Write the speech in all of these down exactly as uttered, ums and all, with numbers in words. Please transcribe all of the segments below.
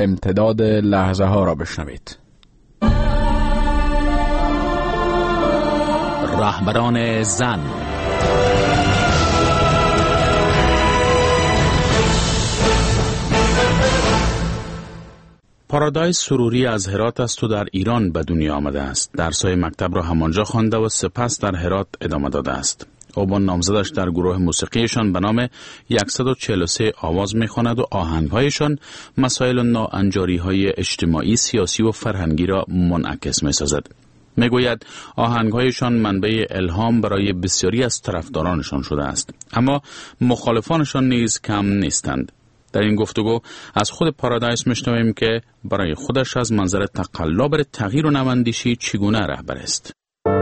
امتداد لحظه ها را بشنوید. رهبران زن. پارادایس سروری از هرات است و در ایران به دنیا آمده است. درس‌های مکتب را همانجا خوانده و سپس در هرات ادامه داده است. او با نامزدش در گروه موسیقیشان به نام صد و چهل و سه آواز می‌خواند و آهنگ‌هایشان مسائل ناانجاری‌های اجتماعی، سیاسی و فرهنگی را منعکس می‌سازد. میگوید آهنگ‌هایشان منبع الهام برای بسیاری از طرفدارانشان شده است، اما مخالفانشان نیز کم نیستند. در این گفتگو از خود پارادایس میشنویم که برای خودش از منظر تقلا بر تغییر و نواندیشی چگونه رهبر است.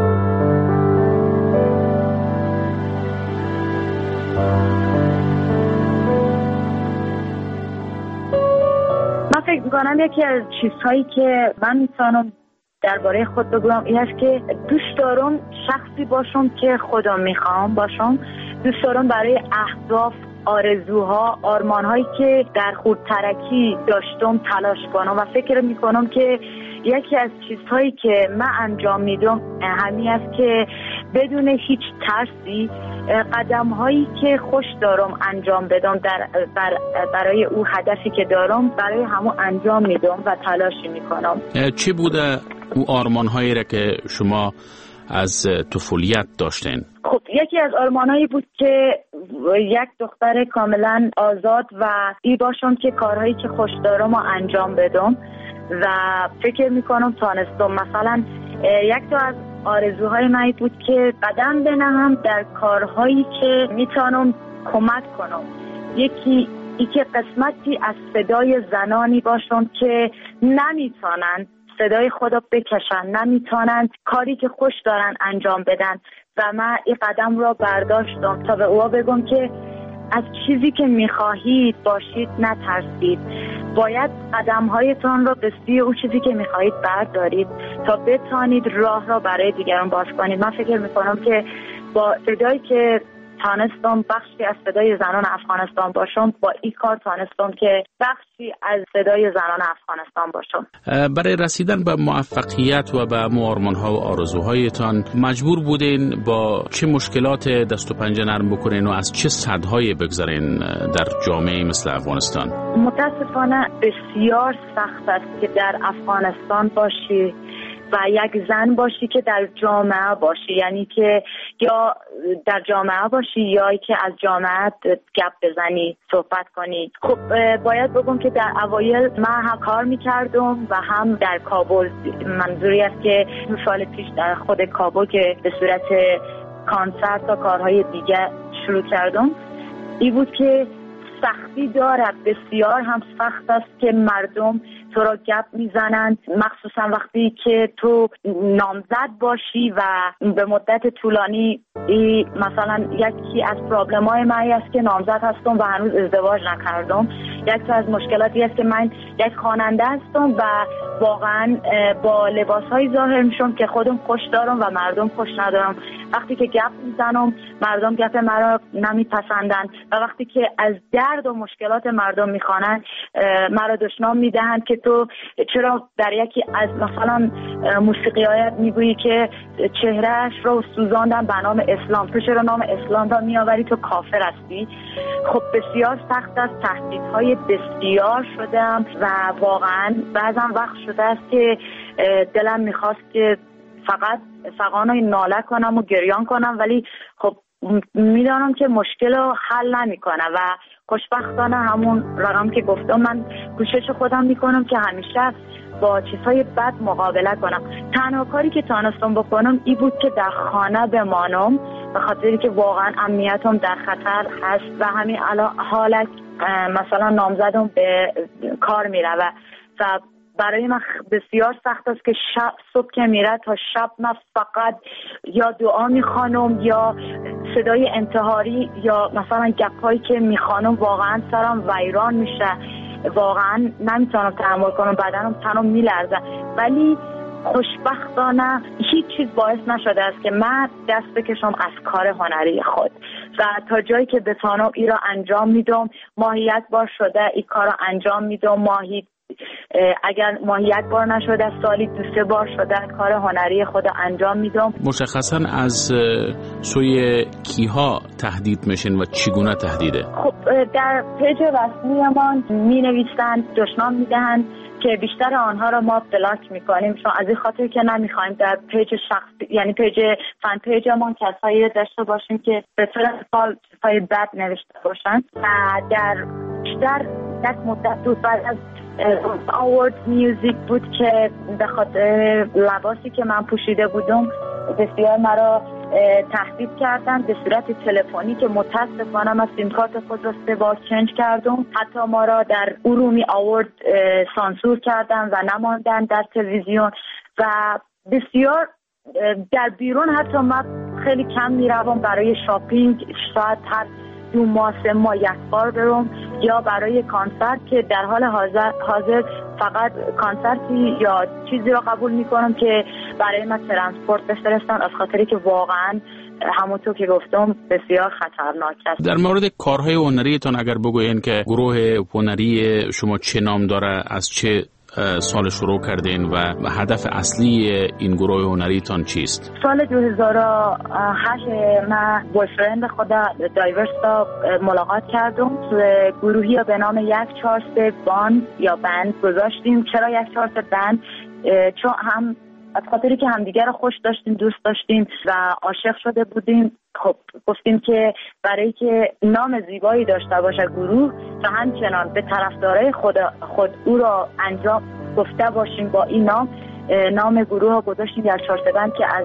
من فکر می‌کنم یکی از چیزهایی که من میتونم درباره خود بگم این است که دوست دارم شخصی باشم که خدا میخوام باشم. دوست دارم برای اهداف، آرزوها، آرمانهایی که در خودترکی داشتم تلاش کنم و فکر میکنم که یکی از چیزهایی که من انجام میدم همین است که بدون هیچ ترسی قدمهایی که خوش دارم انجام بدم در بر برای او هدفی که دارم برای همون انجام میدم و تلاشی میکنم. چی بوده او آرمانهایی را که شما از طفولیت داشتین؟ خب یکی از آرمانهایی بود که یک دختر کاملا آزاد و ای باشم که کارهایی که خوش دارم و انجام بدم و فکر میکنم تانستم. مثلا یک تا از آرزوهای من بود که قدم بنهم در کارهایی که میتونم کمک کنم. یکی ای که قسمتی از صدای زنانی باشم که نمیتونن صدای خدا بکشن، نمیتونن کاری که خوش دارن انجام بدن و من این قدم را برداشتم تا به اوها بگم که از چیزی که میخواهید باشید نترسید. باید قدمهایتان را به سوی اون چیزی که میخواهید بردارید تا بتانید راه را برای دیگران باز کنید. من فکر میکنم که با صدایی که تانستم بخشی از صدای زنان افغانستان باشم، با این کار تانستم که بخشی از صدای زنان افغانستان باشم. برای رسیدن به موفقیت و به آرمان‌ها و آرزوهایتان مجبور بودین با چه مشکلات دست و پنجه نرم بکنین و از چه صدهایی بگذارین در جامعه مثل افغانستان؟ متاسفانه بسیار سخت است که در افغانستان باشی و یک زن باشی که در جامعه باشی، یعنی که یا در جامعه باشی یا که از جامعه گپ بزنی، صحبت کنی. خب باید بگم که در اوایل من هم کار میکردم و هم در کابل. منظوری است که دو سال پیش در خود کابل که به صورت کانسرت و کارهای دیگه شروع کردم، این بود که سختی دارد، بسیار هم سخت است که مردم تو را گپ میزنند، مخصوصا وقتی که تو نامزد باشی و به مدت طولانی. مثلا یکی از پرابلم های من است که نامزد هستم و هنوز ازدواج نکردم. یکی از مشکلاتی است که من یک خواننده هستم و واقعا با لباس های ظاهر میشم که خودم خوش دارم و مردم خوش ندارم. وقتی که گپ میزنم مردم گپ مرا نمیپسندن و وقتی که از درد و مشکلات مردم میخوانند مرا دشنام میدهند که تو چرا در یکی از مثلا موسیقی هایت میگویی که چهرهش رو سوزاندن به نام اسلام، تو چرا نام اسلام را میآوری، تو کافر هستی. خب بسیار سخت است، تهدیدهای بسیار شدم و واقعا بعضا وقت شده است که دلم میخواست که فقط فقانای ناله کنم و گریان کنم، ولی خب میدانم که مشکل رو حل نمیکنه و خوشبختانه همون رقم که گفتم من کوشش خودم میکنم که همیشه با چیزهای بد مقابله کنم. تنها کاری که تانستم بکنم این بود که در خانه بمانم به خاطری که واقعا امنیتم در خطر هست و همین الان حالت مثلا نامزدم به کار میره و و برای من بسیار سخت است که شب صبح که میره تا شب من فقط یا دعا میخوانم یا صدای انتحاری یا مثلا گپایی که میخوانم واقعا سرم ویران میشه، واقعا نمیتونم تحمل کنم، بدنم تنم میلرزه. ولی خوشبختانه هیچ چیز باعث نشده است که من دست بکشم از کار هنری خود و تا جایی که بتونم ای را انجام میدم. ماهیت بار شده ای کار را انجام میدم، ماهی اگر ماهی یک بار نشده سالی دو سه بار شده کار هنری خود انجام میدم. مشخصا از سوی کیها تهدید میشن و چگونه تهدیده؟ خب در پیج رسمی ما می نویسند، دشنام میدهند که بیشتر آنها را ما بلاک میکنیم، چون از این خاطر که نمیخوایم در پیج شخصی، یعنی پیج فن پیج ما کسایی داشته باشیم که به طور مثال چیزهای بد نوشته باشن. و در بیشتر یک مدت بود بعد از آوارد میوزیک بود که به خاطر لباسی که من پوشیده بودم بسیار مرا تهدید کردن به صورت تلفنی که متاسفانه من سیم کارت خود را سه بار چنج کردم. حتی ما را در ارومی آورد سانسور کردن و نماندن در تلویزیون و بسیار در بیرون. حتی من خیلی کم میروم برای شاپینگ، شاید هر دو ماه سه ماه یک بار برم، یا برای کانسرت که در حال حاضر حاضر فقط کانسرتی یا چیزی را قبول میکنم که برای من ترانسپورت بفرستن، از خاطری که واقعا همونطور که گفتم بسیار خطرناک است. در مورد کارهای هنریتان اگر بگوین که گروه هنری شما چه نام داره، از چه سال شروع کردین و هدف اصلی این گروه هنریتان چیست؟ سال دو هزار و هشت من بویفرند خدا دایورستا ملاقات کردم. گروهی به نام یک چهار سه باند یا بند گذاشتیم. چرا یک چهار سه بند؟ چون هم از خاطری که همدیگر رو خوش داشتیم، دوست داشتیم و عاشق شده بودیم. خب گفتیم که برای که نام زیبایی داشته باشه گروه و همچنان به طرفدارای خود خود او را انجام گفته باشیم با این نام، نام گروه ها گذاشتیم یک چهار سه بند که از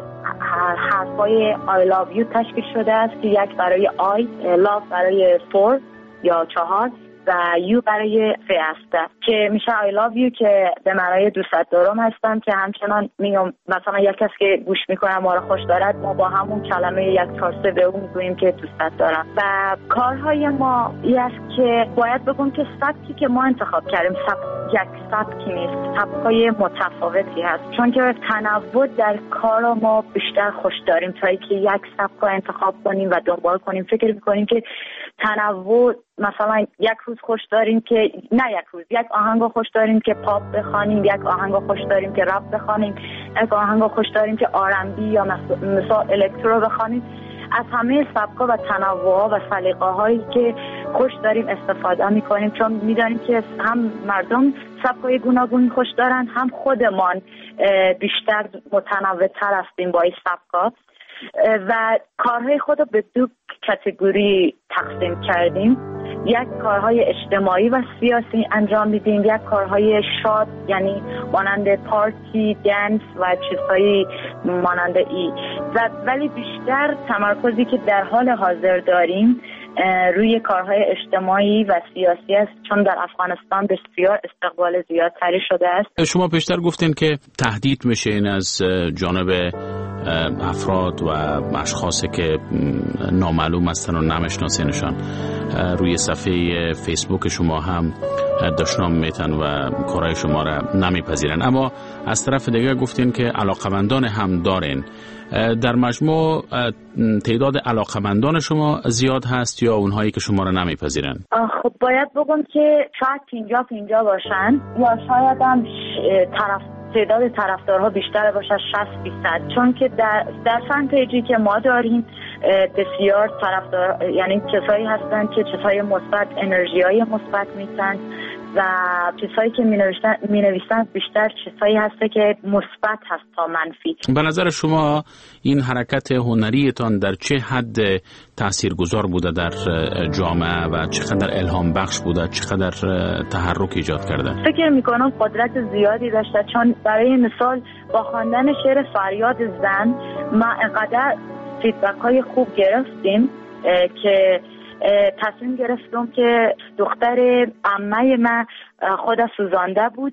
حرفای I love you تشکیل شده است که یک برای I، love برای فور یا چهار و یو برای سه است که میشه I love you که به معنای دوست دارم هستم، که همچنان میگم مثلا یک کس که گوش میکنه ما رو خوش دارد، ما با همون کلمه یک چهار سه به اون میگوییم که دوست دارم. و کارهای ما این است که باید بگم که سبکی که ما انتخاب کردیم سبک یک سبکی نیست، سبکای متفاوتی هست، چون که تنوع در کار ما بیشتر خوش داریم تا اینکه یک سبک رو انتخاب کنیم و دنبال کنیم. فکر میکنیم که تنوع، مثلا یک روز خوش داریم که نه یک روز یک آهنگ خوش داریم که پاپ بخوانیم، یک آهنگ خوش داریم که رپ بخوانیم، یک آهنگ خوش داریم که آر ام بی یا مثلا الکترو بخوانیم. از همه سبکا و تنوع و سلیقه هایی که خوش داریم استفاده میکنیم، چون میدانیم که هم مردم سبکای گوناگون خوش دارن، هم خودمان بیشتر متنوع تر هستیم با این سبکا. و کارهای خود رو به دو کاتگوری تقسیم کردیم. یک کارهای اجتماعی و سیاسی انجام میدیم، یک کارهای شاد یعنی مانند پارتی، دنس و چیزهایی مانند ای. و ولی بیشتر تمرکزی که در حال حاضر داریم روی کارهای اجتماعی و سیاسی است، چون در افغانستان بسیار استقبال زیادتری شده است. شما پیشتر گفتین که تهدید میشین از جانب افراد و اشخاصی که نامعلوم هستن و نمیشناسینشان. روی صفحه فیسبوک شما هم دشنام میتن و کارهای شما را نمیپذیرن، اما از طرف دیگه گفتین که علاقمندان هم دارین. در مجموع تعداد علاقمندان شما زیاد هست یا اونهایی که شما را نمیپذیرن؟ خب باید بگم که شاید پینجا پینجا باشن یا شاید هم طرف تعداد طرفدارها بیشتر باشه شصت بیست، چون که در در فن پیجی که ما داریم بسیار طرفدار، یعنی کسایی هستن که چیزهای مثبت، انرژیای مثبت میتن و چیزهایی که مینویسن مینویسن بیشتر چیزهایی هسته که مثبت هست تا منفی. به نظر شما این حرکت هنریتان در چه حد تاثیرگذار بوده در جامعه و چقدر الهام بخش بوده، چقدر تحرک ایجاد کرده؟ فکر میکنم قدرت زیادی داشته، چون برای مثال با خواندن شعر فریاد زن ما انقدر فیدبک های خوب گرفتیم که تصمیم گرفتم که دختر عمه من خود سوزانده بود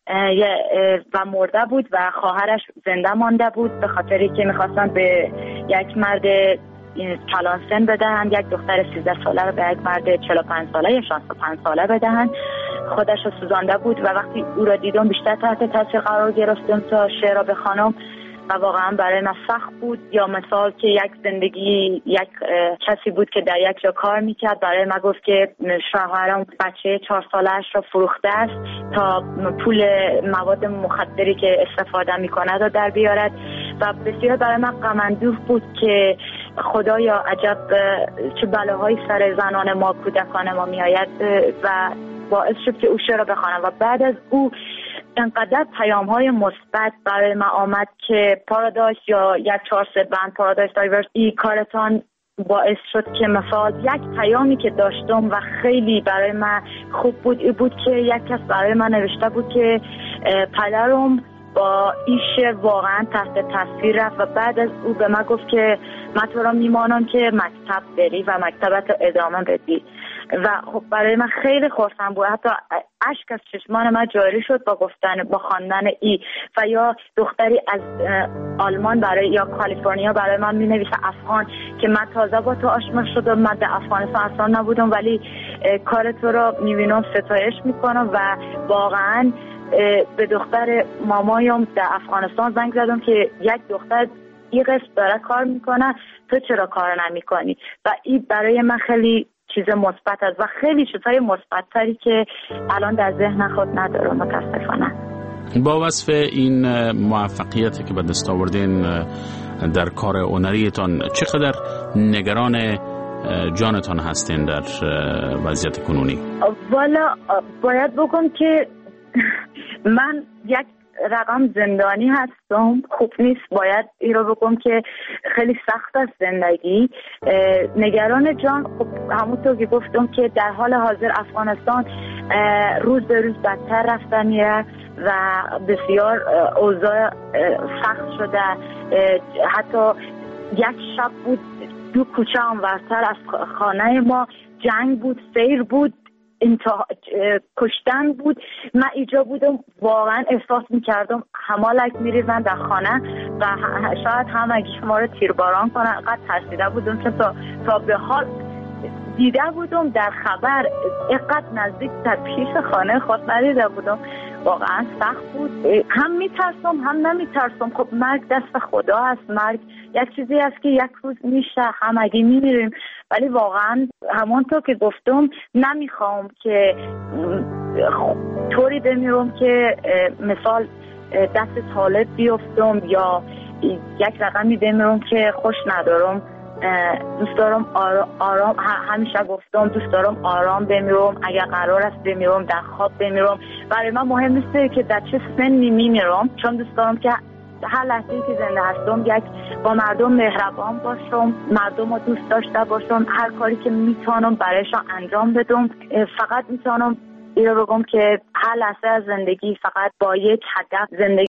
و مرده بود و خواهرش زنده مانده بود، به خاطری که میخواستن به یک مرد کلان سن بدهند، یک دختر سیزده ساله رو به یک مرد چهل و پنج ساله یا شصت و پنج ساله بدهند. خودش رو سوزانده بود و وقتی او را دیدم بیشتر تحت تاثیر قرار گرفتم تا شعر را بخوانم و واقعا برای من سخت بود. یا مثال که یک زندگی یک کسی بود که در یک جا کار میکرد، برای من گفت که شوهرم بچه چهار سالش را فروخته است تا پول مواد مخدری که استفاده میکنه را در بیارد و بسیار برای من غم اندوه بود که خدایا عجب چه بلاهایی سر زنان ما، کودکان ما میآید و باعث شد که او شعر را بخوانم. و بعد از او انقدر پیام های مثبت برای من آمد که پارادایس یا یک چهار سه بند پارادایس دایورسیتی کارتان باعث شد که مثلا یک پیامی که داشتم و خیلی برای من خوب بود ای بود که یک کس برای من نوشته بود که پدرم با این شعر واقعا تحت تاثیر رفت و بعد از او به من گفت که من تو را میمانم که مکتب بری و مکتبت ادامه بدی. و خب برای من خیلی خرسند بود، حتی اشک از چشمان من جاری شد با گفتن با خواندن ای. و یا دختری از آلمان برای یا کالیفرنیا برای من مینویسه افغان که من تازه با تو آشنا شدم، من در افغانستان اصلا نبودم ولی کار تو رو میبینم، ستایش میکنم و واقعا به دختر مامایم در افغانستان زنگ زدم که یک دختر این قسط داره کار میکنه، تو چرا کار نمیکنی؟ و این برای من خیلی چیز مثبت است و خیلی چیزهای مثبت‌تری که الان در ذهن خود ندارم متاسفانه. با وصف این موفقیتی که به دست آوردین در کار هنریتان، چقدر نگران جانتان هستین در وضعیت کنونی؟ والا باید بگم که من یک رقم زندانی هستم، خوب نیست، باید این رو بگم که خیلی سخت است زندگی. نگران جان، خب همونطور که گفتم که در حال حاضر افغانستان روز به روز بدتر رفتن میره و بسیار اوضاع سخت شده. حتی یک شب بود دو کوچه انورتر از خانه ما جنگ بود، سیر بود، انتها... کشتن بود. من اینجا بودم واقعا احساس میکردم همالک میریزن در خانه و شاید همگی ما رو تیرباران کنن. قد ترسیده بودم که تا, تا به حال دیده بودم در خبر اینقدر نزدیک در پیش خانه خود ندیده بودم. واقعا سخت بود، هم میترسم هم نمیترسم. خب مرگ دست خدا هست، مرگ یک چیزی است که یک روز میشه، همگی میمیریم. ولی واقعا همونطور که گفتم نمیخوام که طوری بمیرم که مثال دست طالب بیفتم یا یک رقمی بمیرم که خوش ندارم. دوست دارم آرام، همیشه گفتم دوست دارم آرام بمیرم، اگر قرار است بمیرم در خواب بمیرم. برای من مهم نیست که در چه سنی میمیرم، چون دوست دارم که هر لحظه‌ای که زنده هستم یک با مردم مهربان باشم، مردم رو دوست داشته باشم، هر کاری که میتونم برایشان انجام بدم. فقط میتونم این رو بگم که هر لحظه از زندگی فقط با یک هدف زندگی